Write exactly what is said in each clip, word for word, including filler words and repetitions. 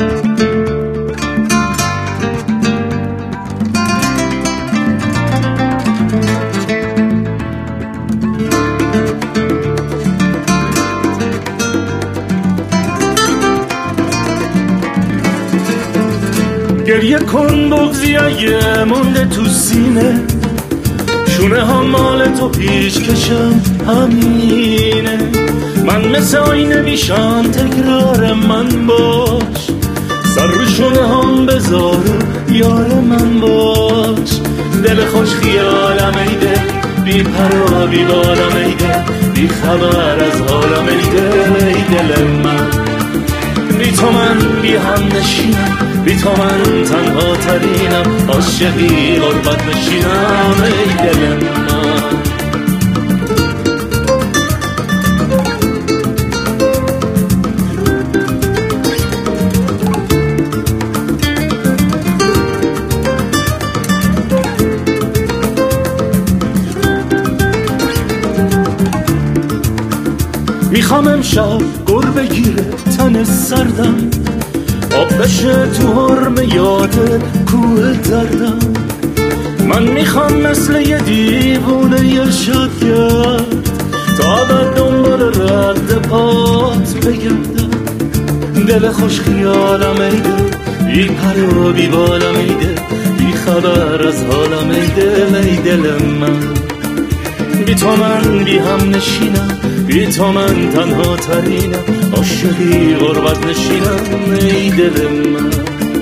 گریه کن بغضی اگه مونده تو سینه، شونه ها مال تو پیش کشم همینه. من مثل آینه بیشم تکرار من باش، سر رو شونه هم بذار و یار من باش. دل خوش خیالم ایده، بی پروا بی بالم ایده، بی خبر از حالم ایده. ای دل من بی تو من بی هم نشینم، بی تو من تنها ترینم، عاشقی غربت نشینم. ای دل من میخوام امشب گر بگیره تن سردم، آب بشه تو حرم یاد کوه دردم. من میخوام مثل یه دیوونه یرشد کرد، تا بعد دنبال رد پات بگردم. دل خوش خیالم ایده، بی پر و بی بالم ایده، بی خبر از حالم ایده. ای دل من بی تو من بی هم نشینم، بی تو من تنها ترینم، عاشقی غربت نشینم. ای دل من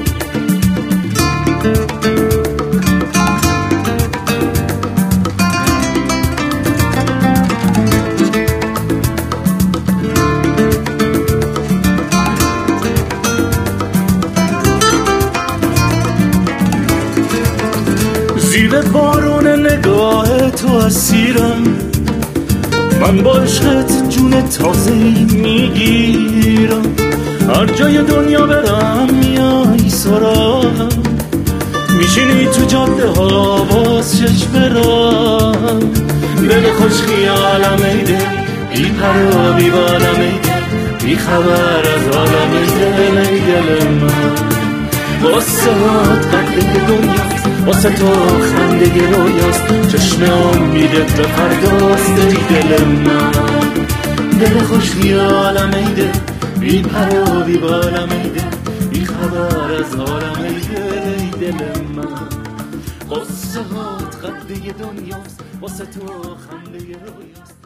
زیر بارون نگاه تو اسیرم، من با عشقت جون تازه‌ای میگیرم. هر جای دنیا برم میای سراغم، میشینی تو جاده ها باز چشم راهم. دل خوش خیالم ایده، بی پر و بی بالم ایده، بی خبر از حالم ایده. ای دل من واسه هات قد دنیاست، واسه تو خنده رویاست، چشم امیدت به فرداست. ای دل من دل خوش خیالم ایده، بی پر و بی بالم ایده، بی خبر از حالم ایده. ای دل من واسه هات قد دنیاست، واسه تو خنده رویاست.